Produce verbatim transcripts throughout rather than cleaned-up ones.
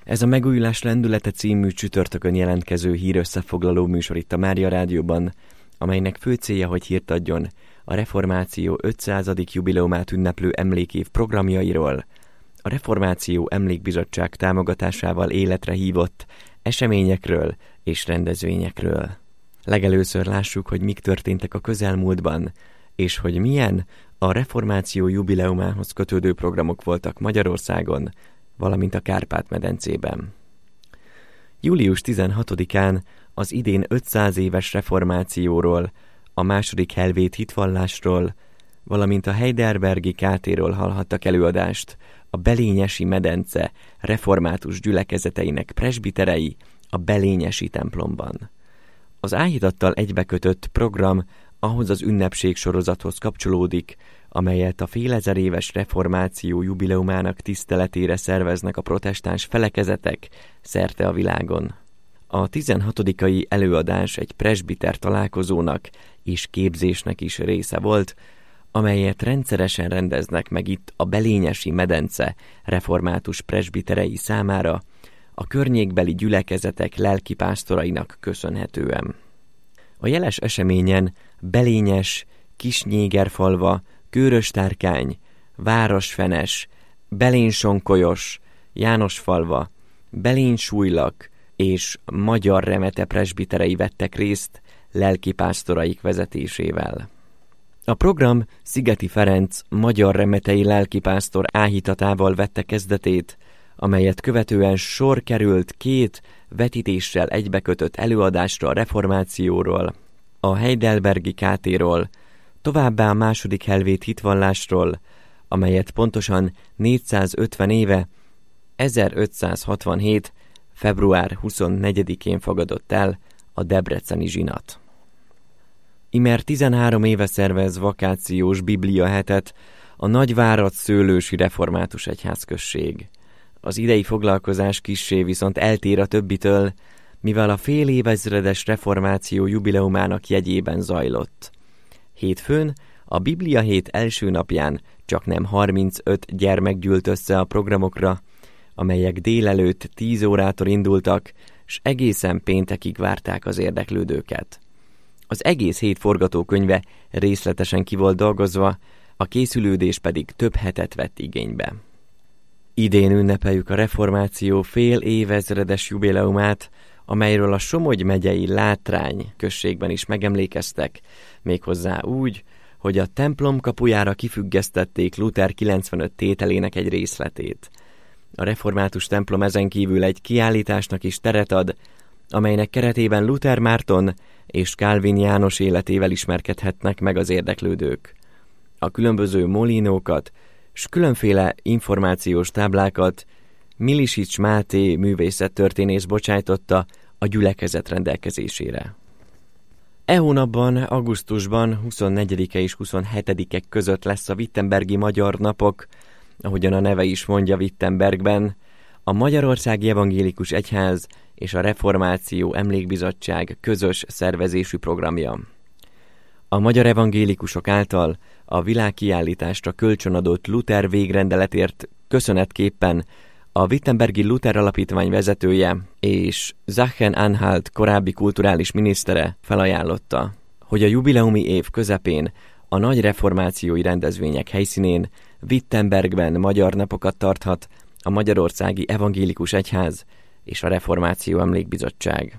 Ez a Megújulás lendülete című csütörtökön jelentkező hírösszefoglaló műsor itt a Mária Rádióban, amelynek fő célja, hogy hírt adjon a Reformáció ötszázadik jubileumát ünneplő emlékév programjairól, a Reformáció Emlékbizottság támogatásával életre hívott eseményekről és rendezvényekről. Legelőször lássuk, hogy mik történtek a közelmúltban, és hogy milyen a Reformáció jubileumához kötődő programok voltak Magyarországon, valamint a Kárpát-medencében. július tizenhatodikán az idén ötszáz éves reformációról, a második helvét hitvallásról, valamint a Heidelbergi kátéról hallhattak előadást a Belényesi medence református gyülekezeteinek presbiterei a Belényesi templomban. Az áhítattal egybekötött program ahhoz az ünnepség sorozathoz kapcsolódik, amelyet a félezer éves reformáció jubileumának tiszteletére szerveznek a protestáns felekezetek szerte a világon. A tizenhatodikai előadás egy presbiter találkozónak és képzésnek is része volt, amelyet rendszeresen rendeznek meg itt a Belényesi medence református presbiterei számára, a környékbeli gyülekezetek lelkipásztorainak köszönhetően. A jeles eseményen Belényes, Kisnyégerfalva, Kőröstárkány, Városfenes, Belénsonkolyos, Jánosfalva, Belénsújlak és Magyar Remete presbiterei vettek részt lelkipásztoraik vezetésével. A program Szigeti Ferenc magyar remetei lelkipásztor áhítatával vette kezdetét, amelyet követően sor került két vetítéssel egybekötött előadásra a reformációról, a Heidelbergi kátéról, továbbá a második helvét hitvallásról, amelyet pontosan négyszázötven éve, ezerötszázhatvanhét. február huszonnegyedikén fogadott el a debreceni zsinat. Imer tizenhárom éve szervez vakációs bibliahetet a Nagyvárad Szőlősi Református Egyházközség. Az idei foglalkozás kissé viszont eltér a többitől, mivel a fél évezredes reformáció jubileumának jegyében zajlott. Hétfőn, a Biblia hét első napján csaknem harmincöt gyermek gyűlt össze a programokra, amelyek délelőtt tíz órától indultak, s egészen péntekig várták az érdeklődőket. Az egész hét forgatókönyve részletesen ki volt dolgozva, a készülődés pedig több hetet vett igénybe. Idén ünnepeljük a reformáció fél évezredes jubileumát, amelyről a Somogy megyei Látrány községben is megemlékeztek, méghozzá úgy, hogy a templom kapujára kifüggesztették Luther kilencvenöt tételének egy részletét. A református templom ezen kívül egy kiállításnak is teret ad, amelynek keretében Luther Márton és Kálvin János életével ismerkedhetnek meg az érdeklődők. A különböző molinókat s különféle információs táblákat Milisics Máté művészettörténész bocsájtotta a gyülekezet rendelkezésére. E hónapban, augusztusban huszonnegyedike és huszonhetedike között lesz a Wittenbergi Magyar Napok, ahogyan a neve is mondja, Wittenbergben, a Magyarországi Evangélikus Egyház és a Reformáció Emlékbizottság közös szervezésű programja. A magyar evangélikusok által a világkiállításra kölcsönadott Luther végrendeletért köszönetképpen a Wittenbergi Luther Alapítvány vezetője és Sachsen-Anhalt korábbi kulturális minisztere felajánlotta, hogy a jubileumi év közepén a nagy reformációi rendezvények helyszínén Wittenbergben magyar napokat tarthat a Magyarországi Evangélikus Egyház és a Reformáció Emlékbizottság.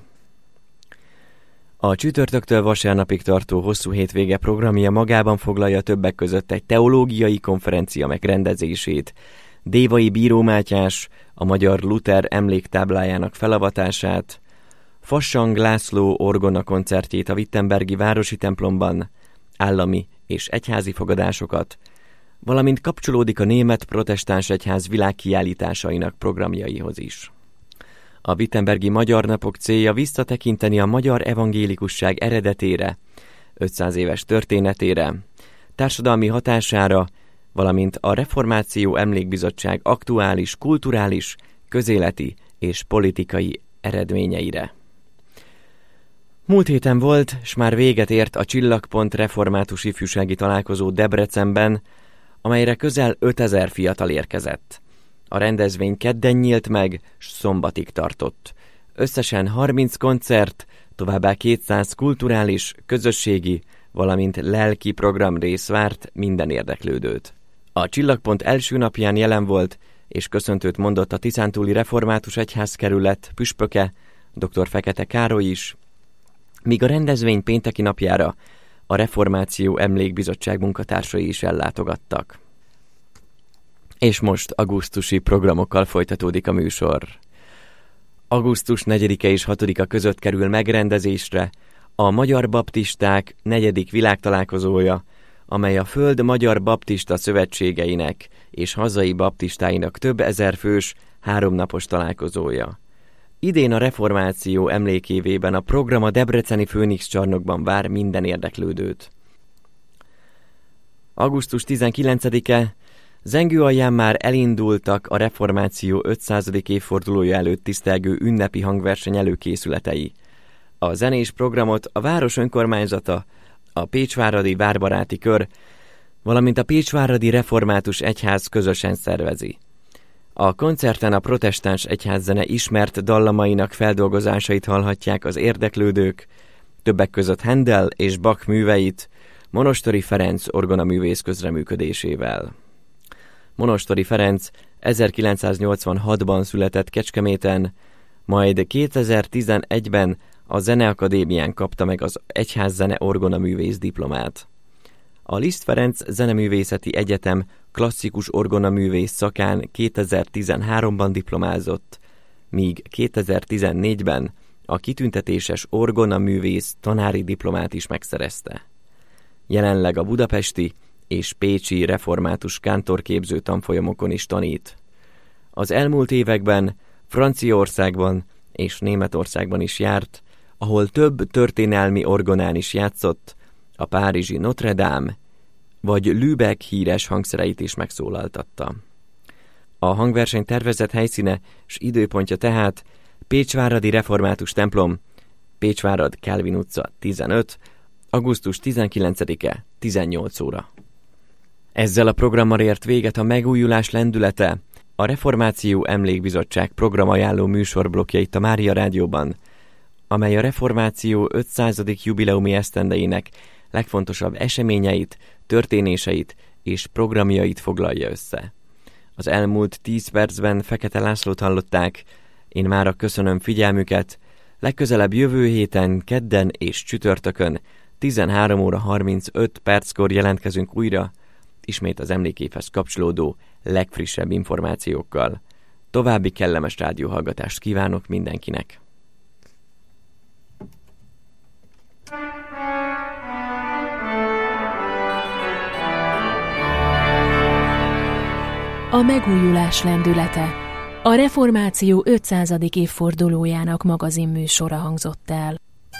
A csütörtöktől vasárnapig tartó hosszú hétvége programja magában foglalja többek között egy teológiai konferencia megrendezését, Dévai Bíró Mátyás a magyar Luther emléktáblájának felavatását, Fassang László orgona koncertjét a Wittenbergi városi templomban, állami és egyházi fogadásokat, valamint kapcsolódik a német protestáns egyház világkiállításainak programjaihoz is. A Wittenbergi Magyar Napok célja visszatekinteni a magyar evangélikusság eredetére, ötszáz éves történetére, társadalmi hatására, valamint a Reformáció Emlékbizottság aktuális, kulturális, közéleti és politikai eredményeire. Múlt héten volt, s már véget ért a Csillagpont református ifjúsági találkozó Debrecenben, amelyre közel ötezer fiatal érkezett. A rendezvény kedden nyílt meg, s szombatig tartott. Összesen harminc koncert, továbbá kétszáz kulturális, közösségi, valamint lelki programrész várt minden érdeklődőt. A Csillagpont első napján jelen volt, és köszöntőt mondott a Tiszántúli Református Egyházkerület püspöke, dr. Fekete Károly is, míg a rendezvény pénteki napjára a Reformáció Emlékbizottság munkatársai is ellátogattak. És most augusztusi programokkal folytatódik a műsor. augusztus negyedike és hatodika között kerül megrendezésre a Magyar Baptisták negyedik világtalálkozója, amely a Föld Magyar Baptista Szövetségeinek és hazai baptistáinak több ezer fős háromnapos találkozója. Idén a reformáció emlékévében a program a debreceni Főnix csarnokban vár minden érdeklődőt. augusztus tizenkilencedike zengő alján már elindultak a reformáció ötszázadik évfordulója előtt tisztelgő ünnepi hangverseny előkészületei. A zenés programot a város önkormányzata, a Pécsváradi Várbaráti Kör, valamint a Pécsváradi Református Egyház közösen szervezi. A koncerten a protestáns egyházzene ismert dallamainak feldolgozásait hallhatják az érdeklődők, többek között Handel és Bach műveit, Monostori Ferenc orgonaművész közreműködésével. Monostori Ferenc ezerkilencszáznyolcvanhatban született Kecskeméten, majd kétezer-tizenegyben a Zeneakadémián kapta meg az egyházzene orgonaművész diplomát. A Liszt Ferenc Zeneművészeti Egyetem klasszikus orgonaművész szakán kétezer-tizenháromban diplomázott, míg kétezer-tizennégyben a kitüntetéses orgonaművész tanári diplomát is megszerezte. Jelenleg a budapesti és pécsi református kántorképző tanfolyamokon is tanít. Az elmúlt években Franciaországban és Németországban is járt, ahol több történelmi orgonán is játszott, a párizsi Notre Dame vagy Lübeck híres hangszereit is megszólaltatta. A hangverseny tervezett helyszíne s időpontja tehát Pécsváradi Református templom, Pécsvárad Kálvin utca tizenöt, augusztus tizenkilencedike tizennyolc óra. Ezzel a programmal ért véget a megújulás lendülete, a Reformáció Emlékbizottság programajánló műsorblokkjait a Mária Rádióban, amely a Reformáció ötszázadik jubileumi esztendeinek legfontosabb eseményeit, történéseit és programjait foglalja össze. Az elmúlt tíz percben Fekete Lászlót hallották, én mára köszönöm figyelmüket, legközelebb jövő héten, kedden és csütörtökön tizenhárom óra harmincöt perckor jelentkezünk újra, ismét az emlékévhez kapcsolódó legfrissebb információkkal. További kellemes rádióhallgatást kívánok mindenkinek! A megújulás lendülete. A Reformáció ötszázadik évfordulójának magazinműsora hangzott el.